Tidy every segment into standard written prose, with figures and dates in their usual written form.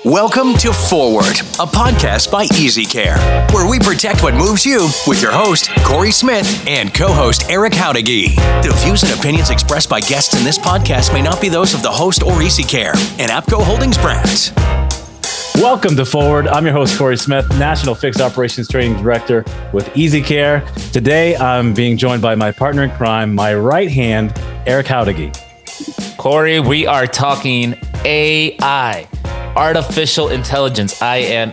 Welcome to Forward, a podcast by EasyCare, where we protect what moves you with your host, Corey Smith, and co-host Eric Howdegi. The views and opinions expressed by guests in this podcast may not be those of the host or EasyCare and APCO Holdings brands. Welcome to Forward. I'm your host, Corey Smith, National Fixed Operations Training Director with EasyCare. Today, I'm being joined by my partner in crime, my right hand, Eric Howdegi. Corey, we are talking AI, artificial intelligence. I'm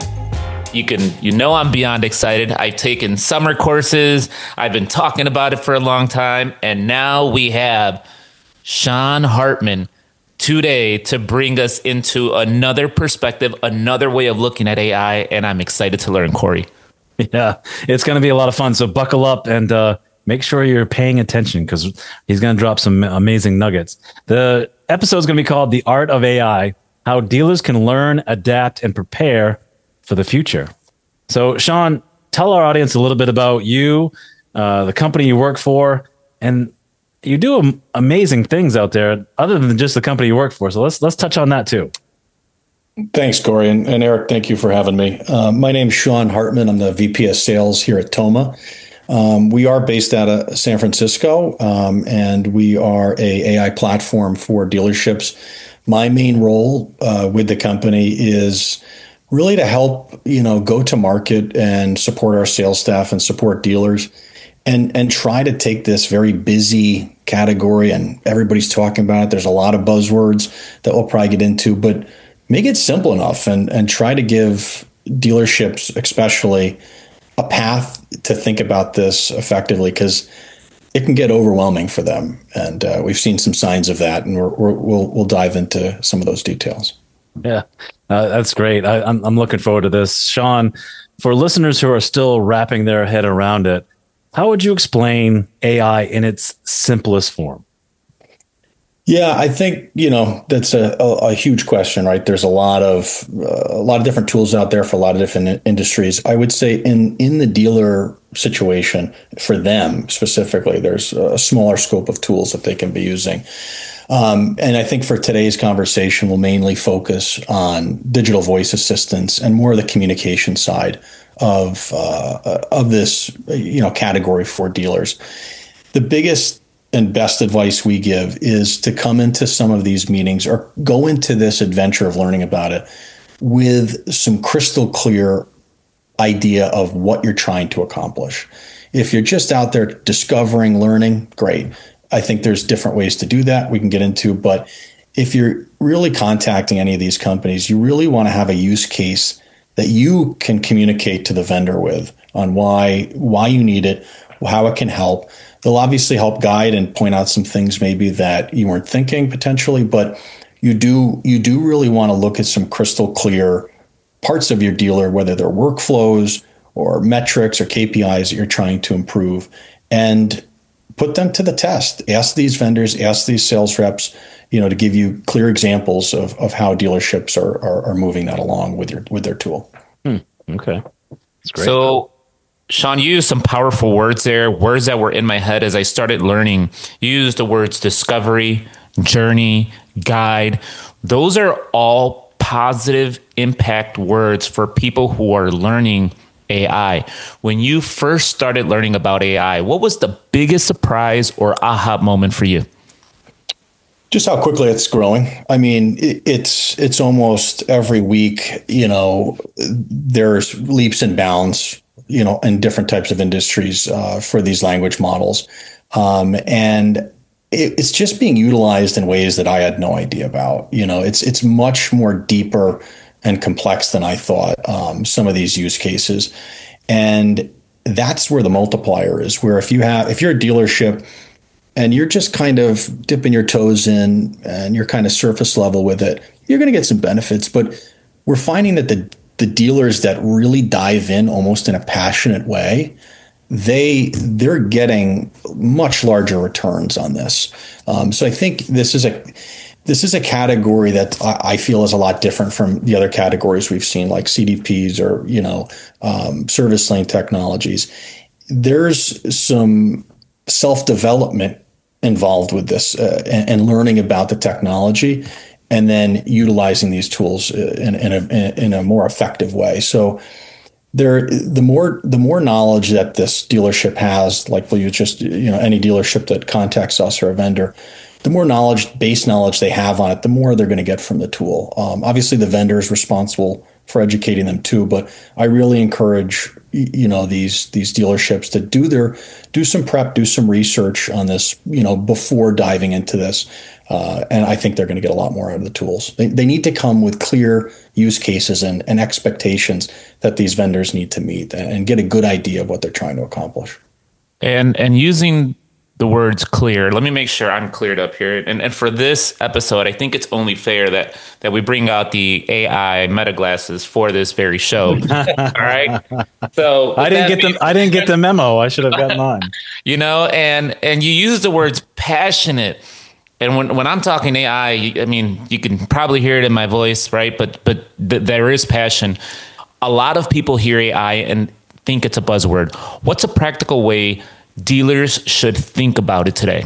beyond excited. I've taken summer courses. I've been talking about it for a long time. And now we have Sean Hartman today to bring us into another perspective, another way of looking at AI. And I'm excited to learn, Corey. Yeah, it's going to be a lot of fun. So buckle up and make sure you're paying attention because he's going to drop some amazing nuggets. The episode is going to be called The Art of AI, How Dealers Can Learn, Adapt, and Prepare for the Future. So, Sean, tell our audience a little bit about you, the company you work for, and you do amazing things out there other than just the company you work for. So let's touch on that too. Thanks, Corey. And Eric, thank you for having me. My name's Sean Hartman. I'm the VP of Sales here at Thoma. We are based out of San Francisco, and we are a AI platform for dealerships. My main role with the company is really to help, go to market and support our sales staff and support dealers and try to take this very busy category, and everybody's talking about it. There's a lot of buzzwords that we'll probably get into, but make it simple enough and try to give dealerships especially a path to think about this effectively, because it can get overwhelming for them. And we've seen some signs of that, and we'll dive into some of those details. Yeah, that's great. I'm looking forward to this. Sean, for listeners who are still wrapping their head around it, how would you explain AI in its simplest form? Yeah, I think, that's a huge question, right? There's a lot of different tools out there for a lot of different industries. I would say in the dealer situation for them specifically, there's a smaller scope of tools that they can be using. And I think for today's conversation, we'll mainly focus on digital voice assistants and more of the communication side of this, category for dealers. The biggest and best advice we give is to come into some of these meetings or go into this adventure of learning about it with some crystal clear idea of what you're trying to accomplish. If you're just out there discovering, learning, great. I think there's different ways to do that we can get into, but if you're really contacting any of these companies, you really want to have a use case that you can communicate to the vendor with on why you need it, how it can help. They'll obviously help guide and point out some things maybe that you weren't thinking potentially, but you do really want to look at some crystal clear parts of your dealer, whether they're workflows or metrics or KPIs that you're trying to improve, and put them to the test. Ask these vendors, ask these sales reps, to give you clear examples of how dealerships are moving that along with their tool. Okay, that's great. So, Sean, you used some powerful words there, words that were in my head as I started learning. You used the words discovery, journey, guide. Those are all positive impact words for people who are learning AI. When you first started learning about AI, what was the biggest surprise or aha moment for you? Just how quickly it's growing. I mean, it's almost every week, there's leaps and bounds, in different types of industries for these language models. And it's just being utilized in ways that I had no idea about. It's much more deeper and complex than I thought, some of these use cases. And that's where the multiplier is, where if you're a dealership and you're just kind of dipping your toes in and you're kind of surface level with it, you're going to get some benefits. But we're finding that the dealers that really dive in almost in a passionate way, they're getting much larger returns on this. So I think this is a category that I feel is a lot different from the other categories we've seen, like CDPs or service lane technologies. There's some self-development involved with this and learning about the technology and then utilizing these tools in a more effective way. So the more knowledge that this dealership has, like we'll use just any dealership that contacts us or a vendor, the more base knowledge they have on it, the more they're going to get from the tool. Obviously, the vendor is responsible for educating them too, but I really encourage these dealerships to do some prep, do some research on this, before diving into this. And I think they're going to get a lot more out of the tools. They need to come with clear use cases and expectations that these vendors need to meet and get a good idea of what they're trying to accomplish. And using the words clear, let me make sure I'm cleared up here. And for this episode, I think it's only fair that we bring out the AI meta glasses for this very show. All right. So I didn't get the memo. I should have gotten mine. And you use the words passionate. And when I'm talking AI, I mean, you can probably hear it in my voice, right? But there is passion. A lot of people hear AI and think it's a buzzword. What's a practical way dealers should think about it today?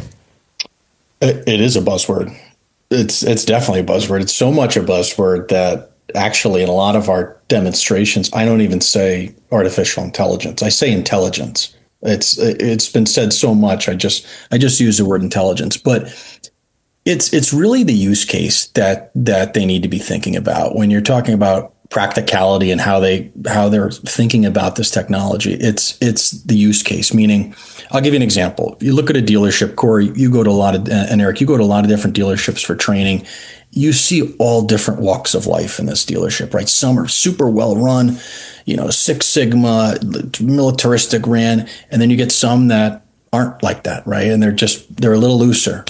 It is a buzzword. It's definitely a buzzword. It's so much a buzzword that actually in a lot of our demonstrations, I don't even say artificial intelligence. I say intelligence. It's been said so much. I just use the word intelligence, but it's really the use case that they need to be thinking about when you're talking about practicality and how they're thinking about this technology. It's the use case, meaning I'll give you an example. You look at a dealership, Corey, you go to a lot of, and Eric, you go to a lot of different dealerships for training. You see all different walks of life in this dealership, right? Some are super well run, Six Sigma, militaristic ran, and then you get some that aren't like that, right? And they're a little looser.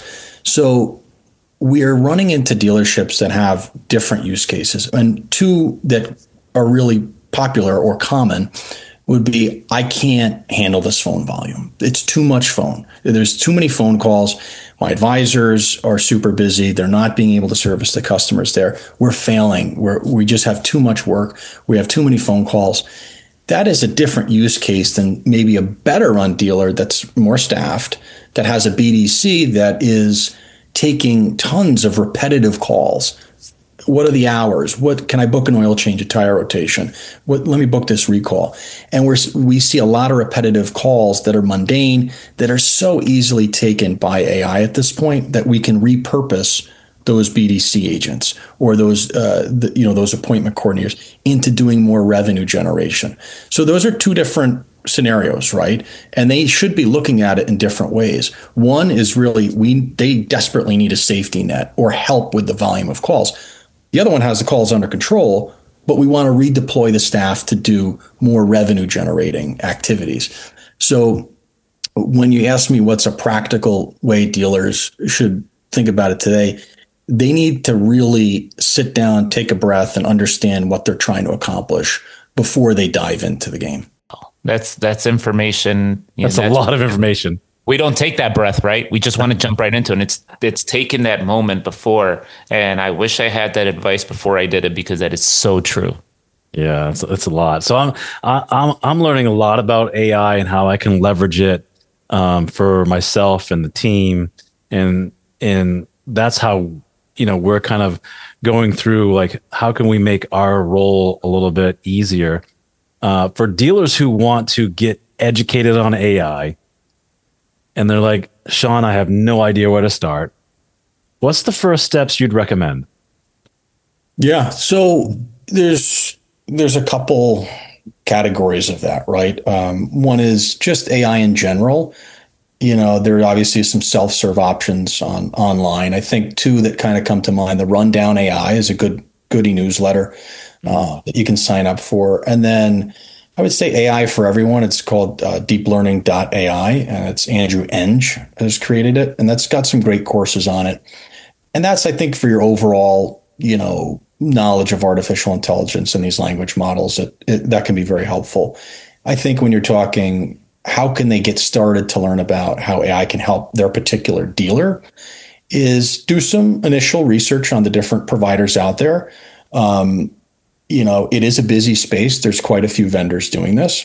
So we're running into dealerships that have different use cases, and two that are really popular or common would be, I can't handle this phone volume. It's too much phone. There's too many phone calls. My advisors are super busy. They're not being able to service the customers there. We're failing. We just have too much work. We have too many phone calls. That is a different use case than maybe a better run dealer that's more staffed, that has a BDC that is taking tons of repetitive calls. What are the hours? What can I book an oil change, a tire rotation? Let me book this recall. And we see a lot of repetitive calls that are mundane, that are so easily taken by AI at this point that we can repurpose those BDC agents or those appointment coordinators into doing more revenue generation. So those are two different scenarios, right? And they should be looking at it in different ways. One is really they desperately need a safety net or help with the volume of calls. The other one has the calls under control, but we want to redeploy the staff to do more revenue generating activities. So when you ask me what's a practical way dealers should think about it today, they need to really sit down, take a breath, and understand what they're trying to accomplish before they dive into the game. That's information. That's a lot of information. We don't take that breath, right? We just want to jump right into it. And it's taken that moment before. And I wish I had that advice before I did it, because that is so true. Yeah, it's a lot. So I'm learning a lot about AI and how I can leverage it for myself and the team, and that's how we're kind of going through, like, how can we make our role a little bit easier for dealers who want to get educated on AI. And they're like, Sean, I have no idea where to start. What's the first steps you'd recommend? Yeah, so there's a couple categories of that, right? One is just AI in general. There are obviously some self-serve options online. I think two that kind of come to mind. The Rundown AI is a good newsletter that you can sign up for. And then I would say AI for everyone. It's called deeplearning.ai, and it's Andrew Eng has created it, and that's got some great courses on it. And that's, I think, for your overall, knowledge of artificial intelligence and these language models, that can be very helpful. I think when you're talking, how can they get started to learn about how AI can help their particular dealer, is do some initial research on the different providers out there. It is a busy space. There's quite a few vendors doing this,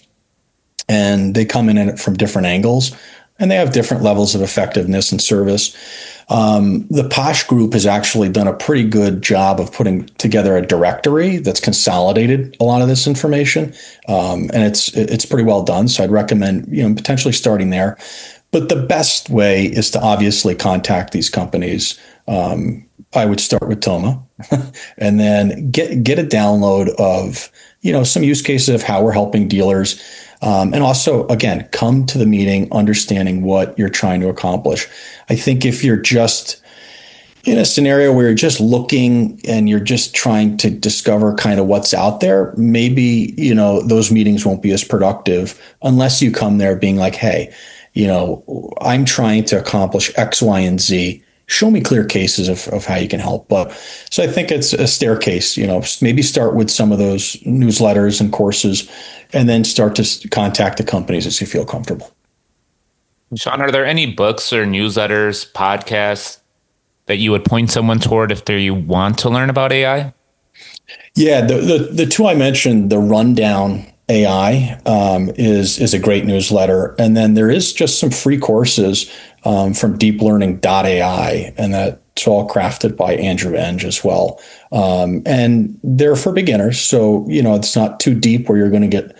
and they come in it from different angles, and they have different levels of effectiveness and service. The Posh Group has actually done a pretty good job of putting together a directory that's consolidated a lot of this information, and it's pretty well done. So I'd recommend potentially starting there. But the best way is to obviously contact these companies. I would start with Thoma, and then get a download of some use cases of how we're helping dealers, and also again come to the meeting understanding what you're trying to accomplish. I think if you're just in a scenario where you're just looking and you're just trying to discover kind of what's out there, maybe those meetings won't be as productive unless you come there being like, hey, I'm trying to accomplish X, Y, and Z. Show me clear cases of how you can help. But so I think it's a staircase, maybe start with some of those newsletters and courses, and then start to contact the companies as you feel comfortable. Sean, are there any books or newsletters, podcasts that you would point someone toward if they want to learn about AI? Yeah, the two I mentioned, the Rundown AI is a great newsletter. And then there is just some free courses from deeplearning.ai, and that's all crafted by Andrew Enge as well. And they're for beginners. So, it's not too deep where you're going to get,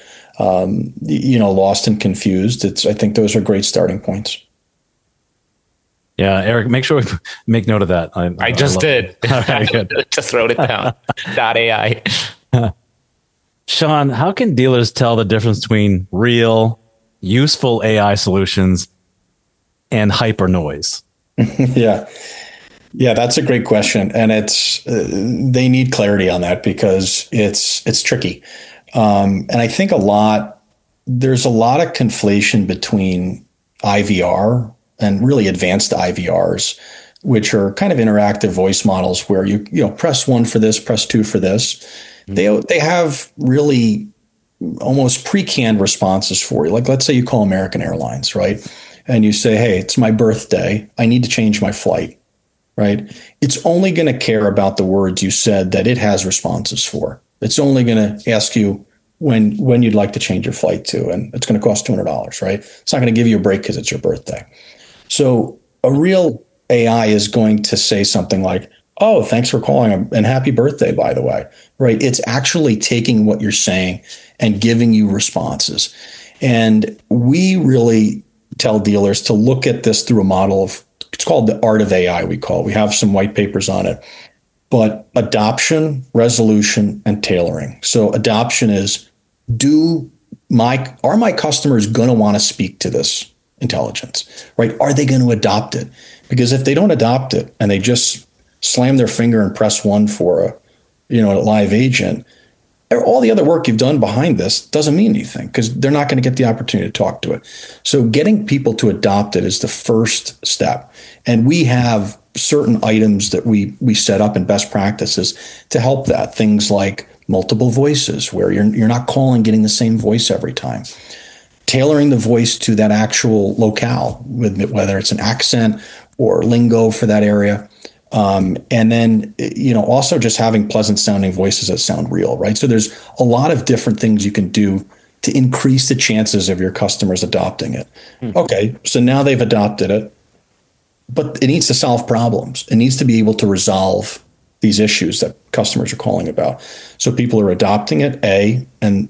lost and confused. I think those are great starting points. Yeah, Eric, make sure we make note of that. I just did. Okay, good. Just wrote it down. .ai. Sean, how can dealers tell the difference between real, useful AI solutions and hyper noise? Yeah, that's a great question, and they need clarity on that because it's tricky, and I think there's a lot of conflation between IVR and really advanced IVRs, which are kind of interactive voice models where you press 1 for this, press 2 for this. They have really almost pre-canned responses for you. Like, let's say you call American Airlines, right? And you say, hey, it's my birthday. I need to change my flight, right? It's only going to care about the words you said that it has responses for. It's only going to ask you when you'd like to change your flight to, and it's going to cost $200, right? It's not going to give you a break because it's your birthday. So a real AI is going to say something like, oh, thanks for calling and happy birthday, by the way, right? It's actually taking what you're saying and giving you responses. And we really tell dealers to look at this through a model it's called the art of AI, we have some white papers on it, but adoption, resolution, and tailoring. So adoption is, are my customers going to want to speak to this intelligence, right? Are they going to adopt it? Because if they don't adopt it and they just slam their finger and press 1 for a live agent, all the other work you've done behind this doesn't mean anything because they're not going to get the opportunity to talk to it. So getting people to adopt it is the first step. And we have certain items that we set up in best practices to help that. Things like multiple voices, where you're not calling, getting the same voice every time. Tailoring the voice to that actual locale, whether it's an accent or lingo for that area. And then, also just having pleasant sounding voices that sound real, right? So there's a lot of different things you can do to increase the chances of your customers adopting it. Okay, so now they've adopted it, but it needs to solve problems. It needs to be able to resolve these issues that customers are calling about. So people are adopting it, and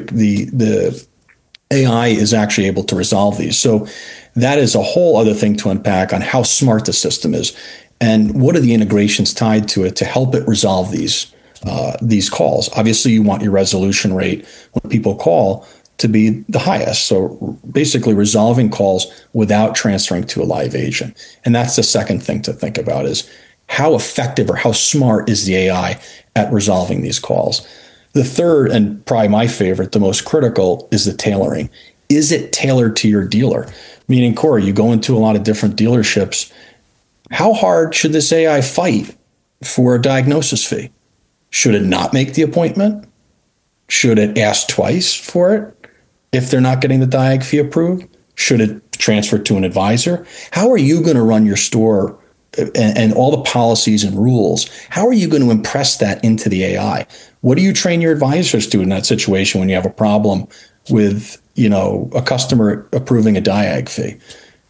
the AI is actually able to resolve these. So that is a whole other thing to unpack on how smart the system is and what are the integrations tied to it to help it resolve these calls. Obviously, you want your resolution rate when people call to be the highest. So basically resolving calls without transferring to a live agent. And that's the second thing to think about is how effective or how smart is the AI at resolving these calls. The third, and probably my favorite, the most critical, is the tailoring. Is it tailored to your dealer? Meaning, Corey, you go into a lot of different dealerships. How hard should this AI fight for a diagnosis fee? Should it not make the appointment? Should it ask twice for it if they're not getting the diag fee approved? Should it transfer to an advisor? How are you going to run your store and all the policies and rules? How are you going to impress that into the AI? What do you train your advisors to in that situation when you have a problem with, a customer approving a diag fee?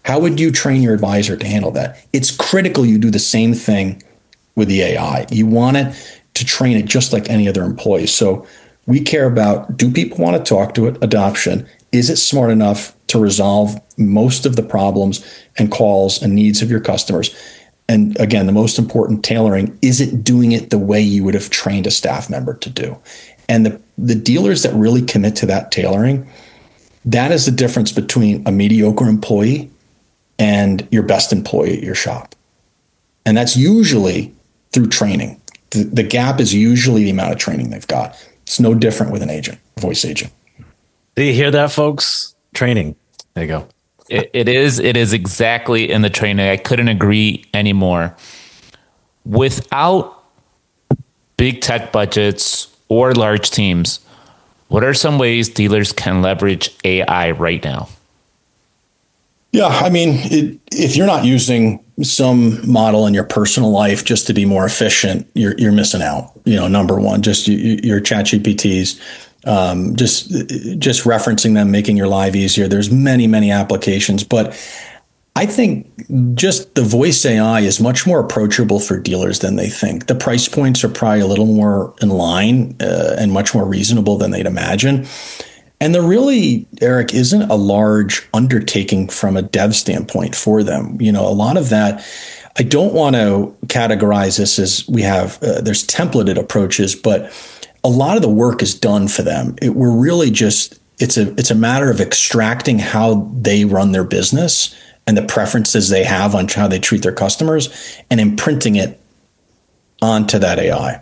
How would you train your advisor to handle that? It's critical you do the same thing with the AI. You want it to train it just like any other employee. So we care about, do people want to talk to it? Adoption. Is it smart enough to resolve most of the problems and calls and needs of your customers? And again, the most important, tailoring, is it doing it the way you would have trained a staff member to do? And the dealers that really commit to that tailoring, that is the difference between a mediocre employee and your best employee at your shop. And that's usually through training. The gap is usually the amount of training they've got. It's no different with an agent, voice agent. Do you hear that, folks? Training. There you go. It is exactly in the training. I couldn't agree anymore. Without big tech budgets or large teams, what are some ways dealers can leverage AI right now? Yeah, I mean, if you're not using some model in your personal life just to be more efficient, you're missing out. Number one, just your ChatGPTs, just referencing them, making your life easier. There's many applications, but I think just the voice AI is much more approachable for dealers than they think. The price points are probably a little more in line and much more reasonable than they'd imagine. And there really, Eric, isn't a large undertaking from a dev standpoint for them. A lot of that, I don't want to categorize this as we have, there's templated approaches, but a lot of the work is done for them. We're really just, it's a matter of extracting how they run their business and the preferences they have on how they treat their customers and imprinting it onto that AI.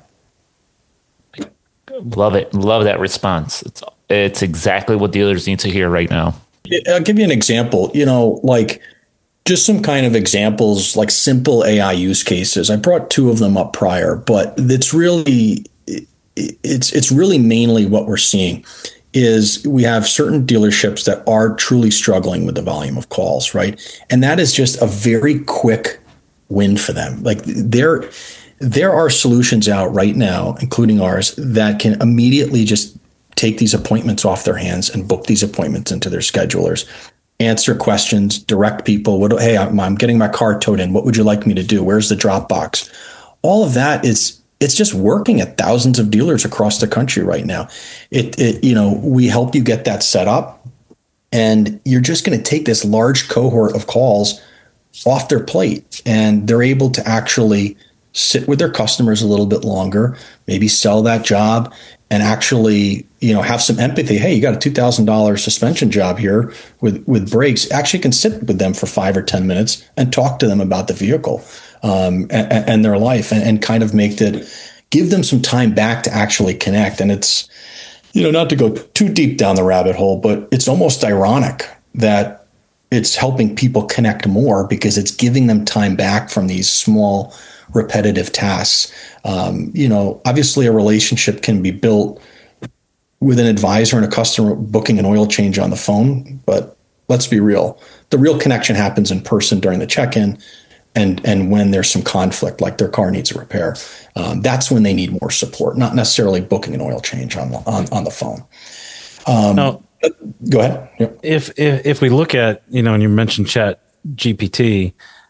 Love it. Love that response. It's exactly what dealers need to hear right now. I'll give you an example, like just some kind of examples, like simple AI use cases. I brought two of them up prior, but it's really mainly what we're seeing is we have certain dealerships that are truly struggling with the volume of calls, right? And that is just a very quick win for them. Like there are solutions out right now, including ours, that can immediately just take these appointments off their hands and book these appointments into their schedulers, answer questions, direct people. Hey, I'm getting my car towed in. What would you like me to do? Where's the drop box? All of that it's just working at thousands of dealers across the country right now. We help you get that set up, and you're just going to take this large cohort of calls off their plate, and they're able to actually sit with their customers a little bit longer, maybe sell that job, and actually, have some empathy. Hey, you got a $2,000 suspension job here with brakes. Actually can sit with them for 5 or 10 minutes and talk to them about the vehicle and their life and kind of give them some time back to actually connect. And it's, not to go too deep down the rabbit hole, but it's almost ironic that it's helping people connect more because it's giving them time back from these small repetitive tasks. Obviously a relationship can be built with an advisor and a customer booking an oil change on the phone, but let's be real. The real connection happens in person during the check-in and when there's some conflict, like their car needs a repair. That's when they need more support, not necessarily booking an oil change on the phone. Now, go ahead. Yep. If we look at, and you mentioned Chat GPT,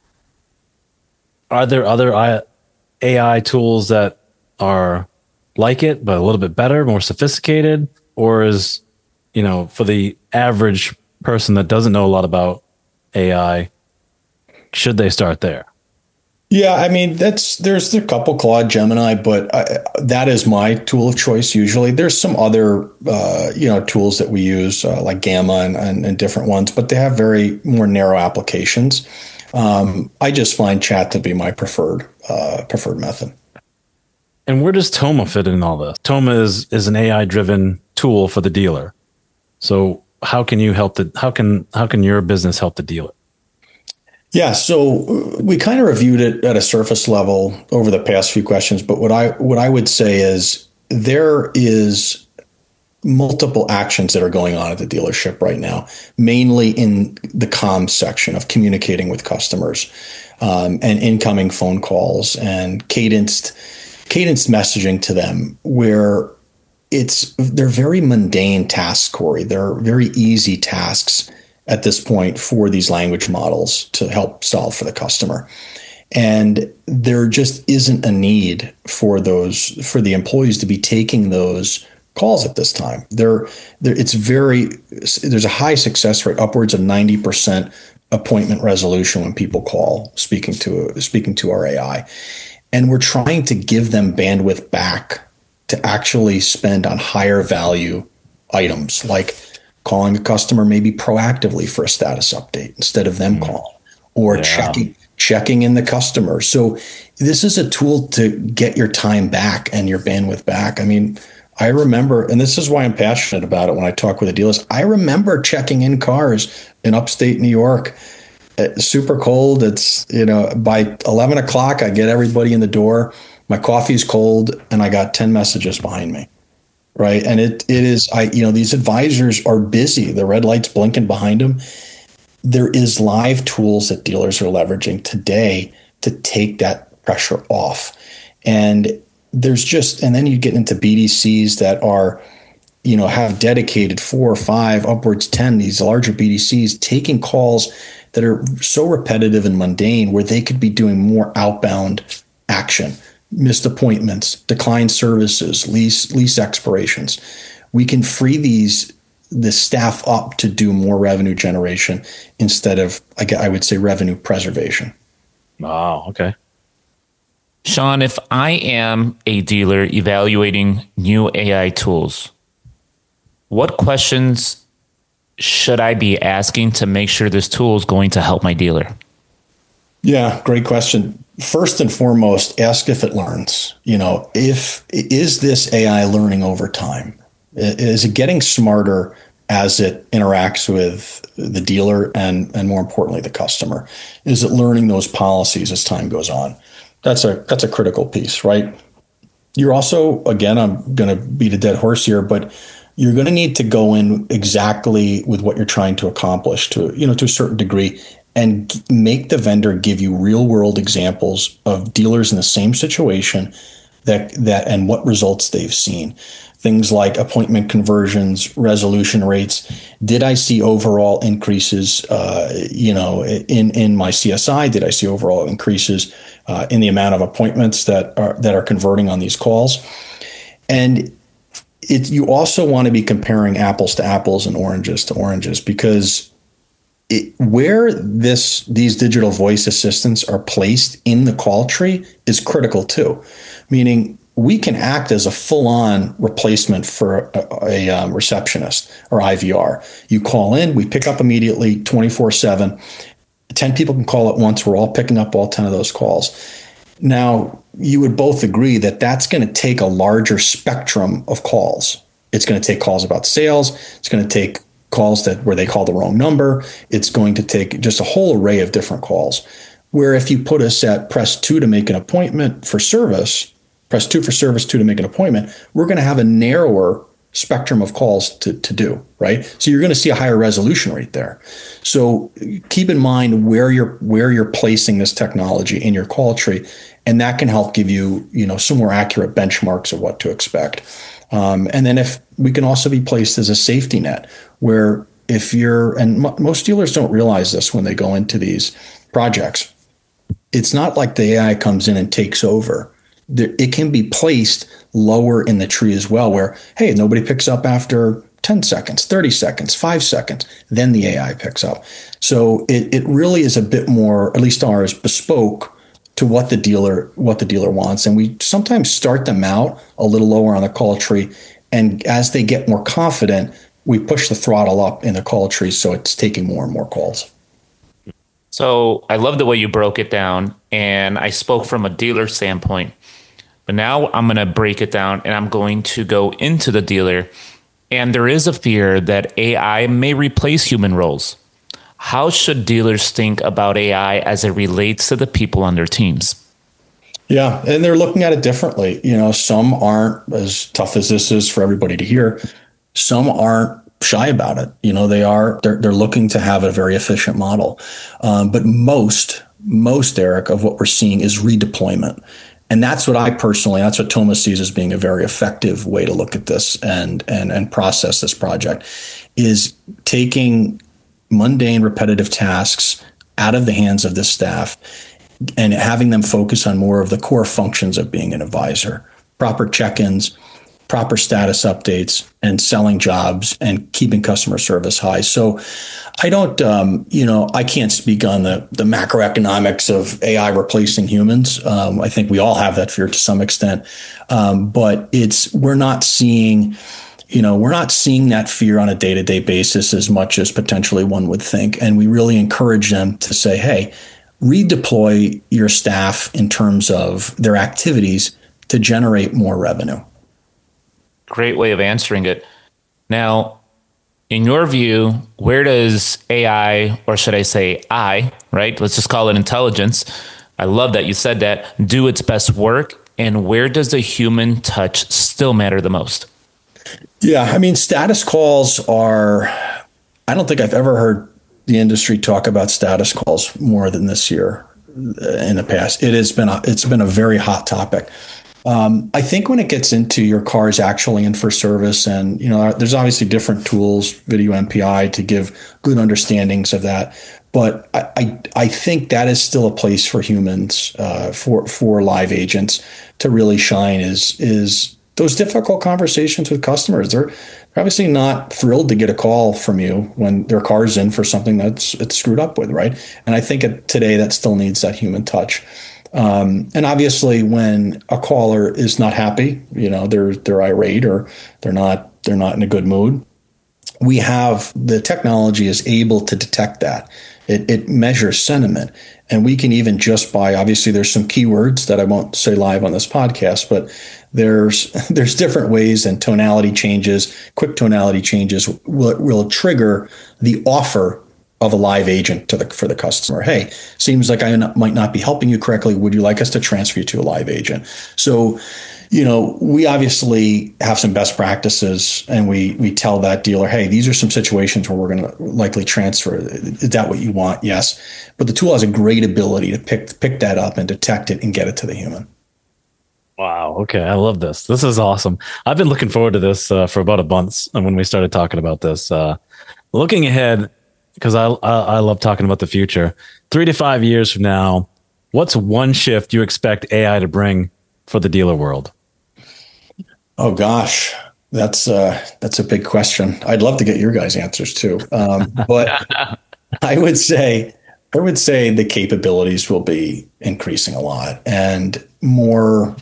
are there other AI tools that are like it, but a little bit better, more sophisticated? Or is, for the average person that doesn't know a lot about AI, should they start there? Yeah, I mean, there's a couple, Claude, Gemini, but that is my tool of choice usually. There's some other, tools that we use like Gamma and different ones, but they have very more narrow applications. I just find chat to be my preferred method. And where does Toma fit in all this? Toma is an AI driven tool for the dealer. So how can you help how can your business help the dealer? Yeah, so we kind of reviewed it at a surface level over the past few questions, but what I would say is there is multiple actions that are going on at the dealership right now, mainly in the comms section of communicating with customers and incoming phone calls and cadenced messaging to them, where they're very mundane tasks, Corey. They're very easy tasks, at this point for these language models to help solve for the customer. And there just isn't a need for the employees to be taking those calls at this time. There's a high success rate, upwards of 90% appointment resolution when people call speaking to our AI. And we're trying to give them bandwidth back to actually spend on higher value items, like calling a customer maybe proactively for a status update instead of them calling, or checking in the customer. So this is a tool to get your time back and your bandwidth back. I mean, I remember, and this is why I'm passionate about it when I talk with the dealers, I remember checking in cars in upstate New York. It's super cold. It's, by 11 o'clock, I get everybody in the door. My coffee's cold and I got 10 messages behind me. Right. And it is, these advisors are busy. The red light's blinking behind them. There is live tools that dealers are leveraging today to take that pressure off. And and then you get into BDCs that are, have dedicated 4 or 5, upwards 10, these larger BDCs taking calls that are so repetitive and mundane where they could be doing more outbound action, missed appointments, declined services, lease expirations. We can free the staff up to do more revenue generation instead of, I would say, revenue preservation. Wow. Okay. Sean, if I am a dealer evaluating new AI tools, what questions should I be asking to make sure this tool is going to help my dealer? Yeah, great question. First and foremost, ask if it learns. Is this AI learning over time? Is it getting smarter as it interacts with the dealer and more importantly, the customer? Is it learning those policies as time goes on? That's a critical piece, right? You're also, again, I'm going to beat a dead horse here, but you're going to need to go in exactly with what you're trying to accomplish to a certain degree and make the vendor give you real world examples of dealers in the same situation that and what results they've seen. Things like appointment conversions, resolution rates. Did I see overall increases, in my CSI? Did I see overall increases in the amount of appointments that are converting on these calls? And you also want to be comparing apples to apples and oranges to oranges, because where these digital voice assistants are placed in the call tree is critical too. Meaning, we can act as a full-on replacement for a receptionist or IVR. You call in, we pick up immediately 24/7. 10 people can call at once. We're all picking up all 10 of those calls. Now, you would both agree that that's going to take a larger spectrum of calls. It's going to take calls about sales. It's going to take calls where they call the wrong number. It's going to take just a whole array of different calls. Where if you put us at press 2 to make an appointment for service, press 2 for service, 2 to make an appointment, we're going to have a narrower spectrum of calls to do, right? So you're going to see a higher resolution rate there. So keep in mind where you're placing this technology in your call tree, and that can help give you, some more accurate benchmarks of what to expect. And then if we can also be placed as a safety net, where most dealers don't realize this when they go into these projects, it's not like the AI comes in and takes over. It can be placed lower in the tree as well, where, hey, nobody picks up after 10 seconds, 30 seconds, 5 seconds, then the AI picks up. So it really is a bit more, at least ours, bespoke to what the dealer wants. And we sometimes start them out a little lower on the call tree. And as they get more confident, we push the throttle up in the call tree, so it's taking more and more calls. So I love the way you broke it down, and I spoke from a dealer standpoint. But now I'm going to break it down, and I'm going to go into the dealer. And there is a fear that AI may replace human roles. How should dealers think about AI as it relates to the people on their teams? Yeah, and they're looking at it differently. Some aren't, as tough as this is for everybody to hear, some aren't shy about it. They're looking to have a very efficient model. But most, Eric, of what we're seeing is redeployment. And that's what that's what Thomas sees as being a very effective way to look at this and process this project, is taking mundane, repetitive tasks out of the hands of the staff and having them focus on more of the core functions of being an advisor, proper check-ins, proper status updates, and selling jobs and keeping customer service high. So I don't, I can't speak on the macroeconomics of AI replacing humans. I think we all have that fear to some extent, but we're not seeing that fear on a day-to-day basis as much as potentially one would think. And we really encourage them to say, hey, redeploy your staff in terms of their activities to generate more revenue. Great way of answering it. Now, in your view, where does AI, or should I say right? Let's just call it intelligence. I love that you said that, do its best work. And where does the human touch still matter the most? Yeah, I mean, status calls I don't think I've ever heard the industry talk about status calls more than this year in the past. It's been a very hot topic. I think when it gets into your car's actually in for service, and there's obviously different tools, video MPI, to give good understandings of that. But I think that is still a place for humans, for live agents to really shine. Is those difficult conversations with customers. They're obviously not thrilled to get a call from you when their car's in for something it's screwed up with, right? And I think today that still needs that human touch. And obviously, when a caller is not happy, they're irate or they're not in a good mood, the technology is able to detect that. It measures sentiment, and we can even just by, obviously there's some keywords that I won't say live on this podcast, but there's different ways, and tonality changes, quick tonality changes will trigger the offer of a live agent for the customer. Hey, seems like I might not be helping you correctly. Would you like us to transfer you to a live agent? So, we obviously have some best practices, and we tell that dealer, hey, these are some situations where we're going to likely transfer. Is that what you want? Yes. But the tool has a great ability to pick that up and detect it and get it to the human. Wow. Okay. I love this. This is awesome. I've been looking forward to this for about a month when we started talking about this. Looking ahead, because I love talking about the future. 3 to 5 years from now, what's one shift you expect AI to bring for the dealer world? Oh gosh, that's a big question. I'd love to get your guys' answers too. But I would say the capabilities will be increasing a lot, and more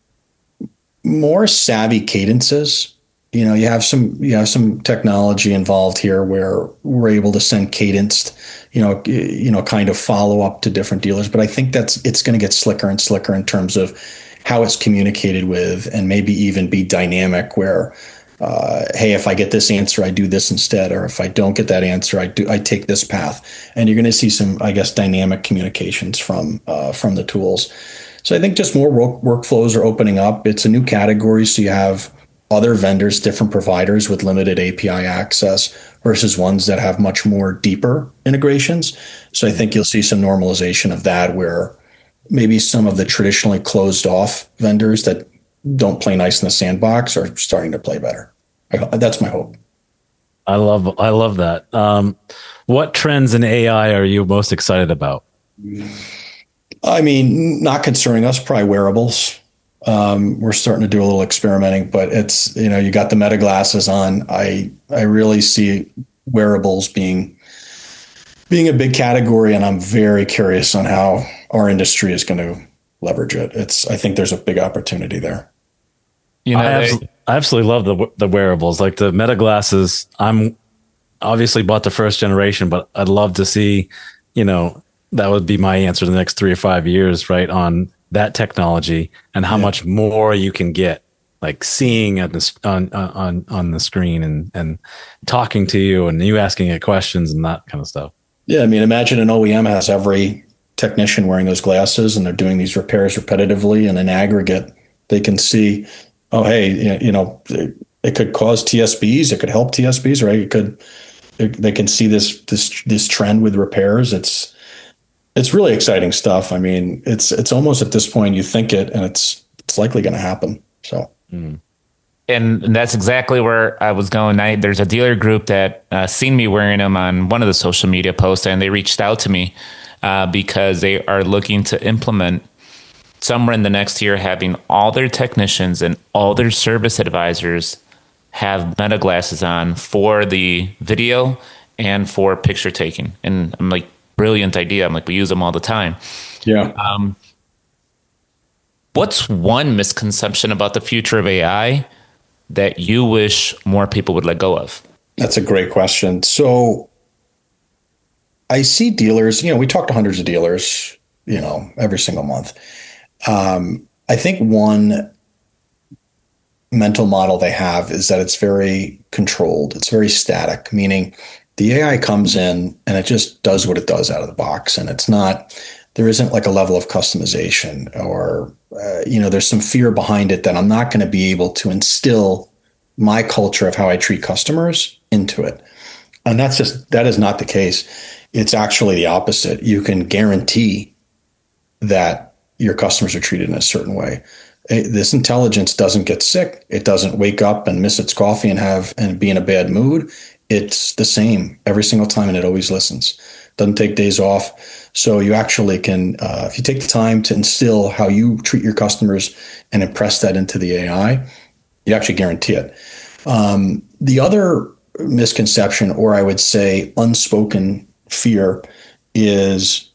savvy cadences. You have some technology involved here where we're able to send cadenced, kind of follow up to different dealers. But I think it's going to get slicker and slicker in terms of how it's communicated with, and maybe even be dynamic where, hey, if I get this answer, I do this instead, or if I don't get that answer, I take this path. And you're going to see some, I guess, dynamic communications from the tools. So I think just more workflows are opening up. It's a new category, so you have other vendors, different providers with limited API access versus ones that have much more deeper integrations. So I think you'll see some normalization of that, where maybe some of the traditionally closed off vendors that don't play nice in the sandbox are starting to play better. That's my hope. I love that. What trends in AI are you most excited about? I mean, not concerning us, probably wearables. We're starting to do a little experimenting, but it's, you got the Meta glasses on. I really see wearables being a big category, and I'm very curious on how our industry is going to leverage it. I think there's a big opportunity there. I absolutely love the wearables, like the Meta glasses. I'm obviously bought the first generation, but I'd love to see, that would be my answer the next 3 or 5 years, right, on that technology and how much more you can get, like seeing on the screen and talking to you and you asking it questions and that kind of stuff. Yeah, I mean, imagine an OEM has every technician wearing those glasses, and they're doing these repairs repetitively, and in aggregate, they can see, oh, hey, it could cause TSBs, it could help TSBs, right? They can see this trend with repairs. It's really exciting stuff. I mean, it's almost at this point you think it, and it's likely going to happen. So, And that's exactly where I was going. There's a dealer group that seen me wearing them on one of the social media posts, and they reached out to me because they are looking to implement somewhere in the next year, having all their technicians and all their service advisors have Meta glasses on for the video and for picture taking. And I'm like, brilliant idea. I'm like, we use them all the time. Yeah. What's one misconception about the future of AI that you wish more people would let go of? That's a great question. So I see dealers, we talk to hundreds of dealers, every single month. I think one mental model they have is that it's very controlled. It's very static, meaning the AI comes in and it just does what it does out of the box. And there isn't like a level of customization or, there's some fear behind it that I'm not going to be able to instill my culture of how I treat customers into it. And that is not the case. It's actually the opposite. You can guarantee that your customers are treated in a certain way. This intelligence doesn't get sick. It doesn't wake up and miss its coffee and be in a bad mood. It's the same every single time, and it always listens. Doesn't take days off. So you actually can, if you take the time to instill how you treat your customers and impress that into the AI, you actually guarantee it. The other misconception, or I would say unspoken fear, is,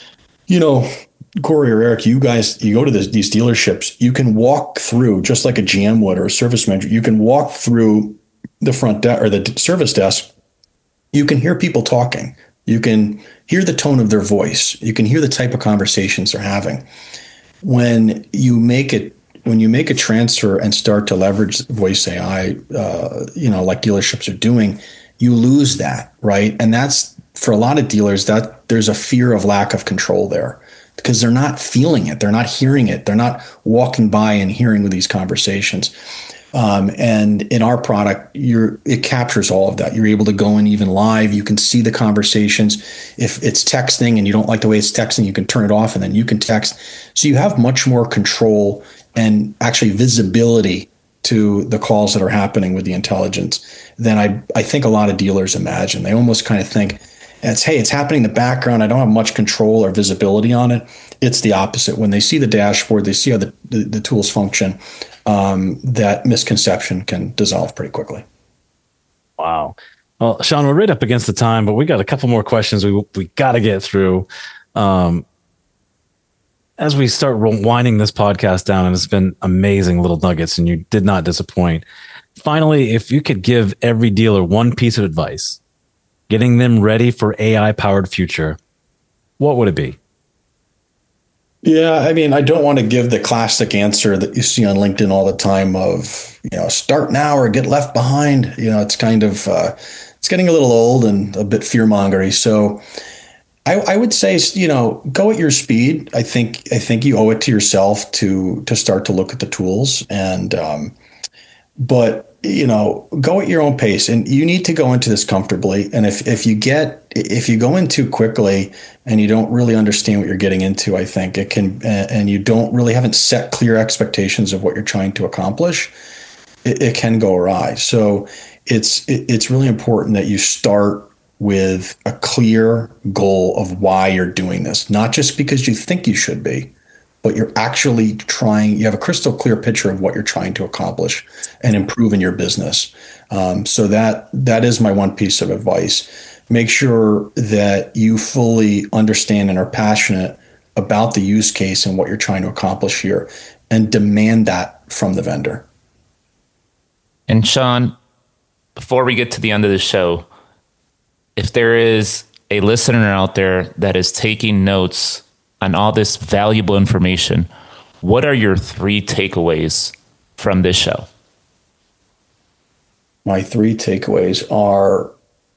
Corey or Eric, you guys, you go to these dealerships, you can walk through, just like a GM would or a service manager, you can walk through the front desk or the service desk. You can hear people talking. You can hear the tone of their voice. You can hear the type of conversations they're having. When you make a transfer and start to leverage voice AI, like dealerships are doing, you lose that, right? And that's, for a lot of dealers, that there's a fear of lack of control there because they're not feeling it. They're not hearing it. They're not walking by and hearing these conversations. And in our product, it captures all of that. You're able to go in even live. You can see the conversations. If it's texting and you don't like the way it's texting, you can turn it off and then you can text. So you have much more control and actually visibility to the calls that are happening with the intelligence than I think a lot of dealers imagine. They almost kind of think it's happening in the background. I don't have much control or visibility on it. It's the opposite. When they see the dashboard, they see how the tools function, that misconception can dissolve pretty quickly. Wow. Well, Sean, we're right up against the time, but we got a couple more questions we got to get through. As we start winding this podcast down, and it's been amazing little nuggets, and you did not disappoint. Finally, if you could give every dealer one piece of advice, getting them ready for AI-powered future, what would it be? Yeah, I mean, I don't want to give the classic answer that you see on LinkedIn all the time of, start now or get left behind. It's kind of, it's getting a little old and a bit fear-mongery. So I would say, go at your speed. I think you owe it to yourself to start to look at the tools but go at your own pace, and you need to go into this comfortably. And if you go in too quickly and you don't really understand what you're getting into, I think it can, and you haven't set clear expectations of what you're trying to accomplish, it can go awry. So it's really important that you start with a clear goal of why you're doing this, not just because you think you should be, but you're actually you have a crystal clear picture of what you're trying to accomplish and improve in your business. So that is my one piece of advice. Make sure that you fully understand and are passionate about the use case and what you're trying to accomplish here, and demand that from the vendor. And Sean, before we get to the end of the show, if there is a listener out there that is taking notes on all this valuable information, what are your 3 takeaways from this show? My 3 takeaways are,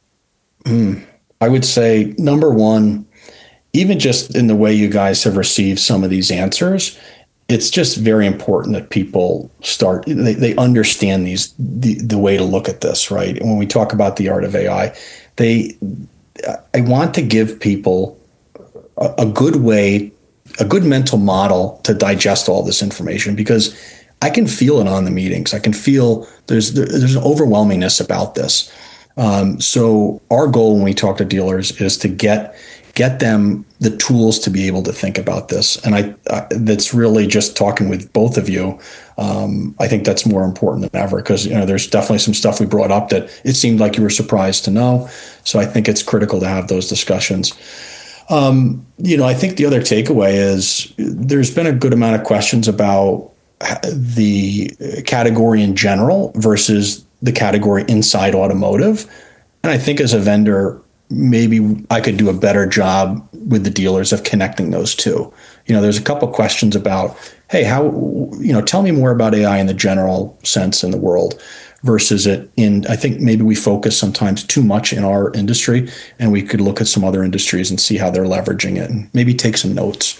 I would say, number one, even just in the way you guys have received some of these answers, it's just very important that people they understand the way to look at this, right? And when we talk about the art of AI, I want to give people a good mental model to digest all this information, because I can feel it on the meetings. I can feel there's an overwhelmingness about this. So our goal when we talk to dealers is to get them the tools to be able to think about this. And that's really just talking with both of you. I think that's more important than ever because, there's definitely some stuff we brought up that it seemed like you were surprised to know. So I think it's critical to have those discussions. I think the other takeaway is there's been a good amount of questions about the category in general versus the category inside automotive. And I think as a vendor, maybe I could do a better job with the dealers of connecting those two. There's a couple of questions about, hey, tell me more about AI in the general sense in the world versus I think maybe we focus sometimes too much in our industry, and we could look at some other industries and see how they're leveraging it and maybe take some notes.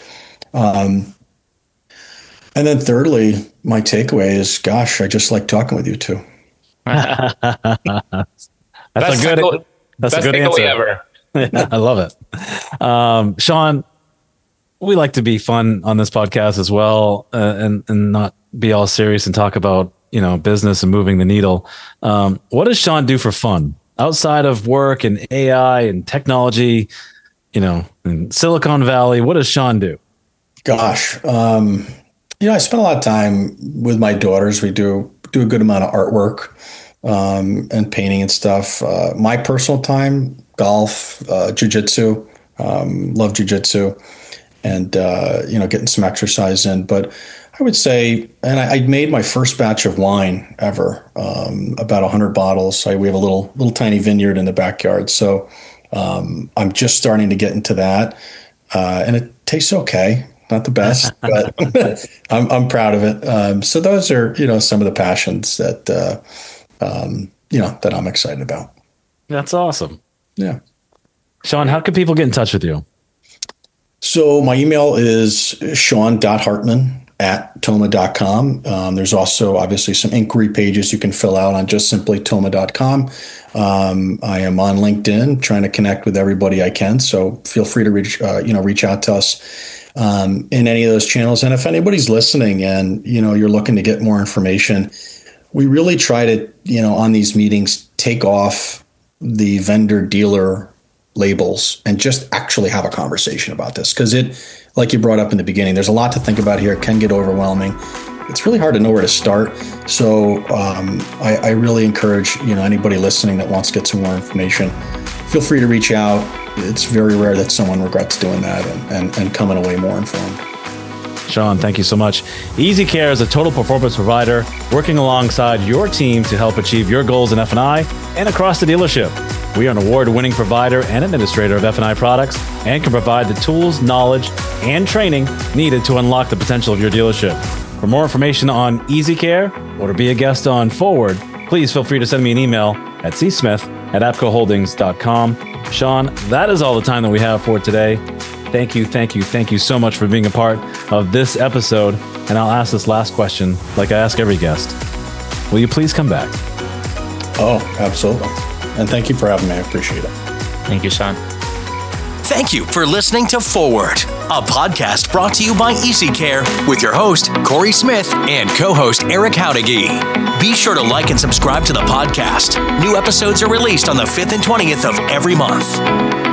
And then thirdly, my takeaway is, gosh, I just like talking with you two. That's a good answer. Ever. I love it. Sean, we like to be fun on this podcast as well, and not be all serious and talk about, business and moving the needle. What does Sean do for fun outside of work and AI and technology, in Silicon Valley? What does Sean do? Gosh, I spend a lot of time with my daughters. We do a good amount of artwork and painting and stuff. My personal time, golf, jujitsu, love jujitsu, and getting some exercise in. But I would say, and I made my first batch of wine ever, about 100 bottles. We have a little tiny vineyard in the backyard, so I'm just starting to get into that, and it tastes okay. Not the best, but I'm proud of it. So those are, some of the passions that, that I'm excited about. That's awesome. Yeah. Sean, how can people get in touch with you? So my email is sean.hartman@toma.com. There's also obviously some inquiry pages you can fill out on just simply toma.com. I am on LinkedIn trying to connect with everybody I can. So feel free to reach out to us in any of those channels. And if anybody's listening and, you're looking to get more information, we really try to, on these meetings, take off the vendor dealer labels and just actually have a conversation about this. Because like you brought up in the beginning, there's a lot to think about here. It can get overwhelming. It's really hard to know where to start. So I really encourage, anybody listening that wants to get some more information, feel free to reach out. It's very rare that someone regrets doing that and coming away more informed. Sean, thank you so much. EasyCare is a total performance provider working alongside your team to help achieve your goals in F&I and across the dealership. We are an award-winning provider and administrator of F&I products and can provide the tools, knowledge, and training needed to unlock the potential of your dealership. For more information on EasyCare or to be a guest on Forward, please feel free to send me an email at csmith@apcoholdings.com. Sean, that is all the time that we have for today. Thank you so much for being a part of this episode. And I'll ask this last question like I ask every guest. Will you please come back? Oh, absolutely. And thank you for having me. I appreciate it. Thank you, Sean. Thank you for listening to Forward, a podcast brought to you by EasyCare with your host, Corey Smith, and co-host Eric Howdegi. Be sure to like and subscribe to the podcast. New episodes are released on the 5th and 20th of every month.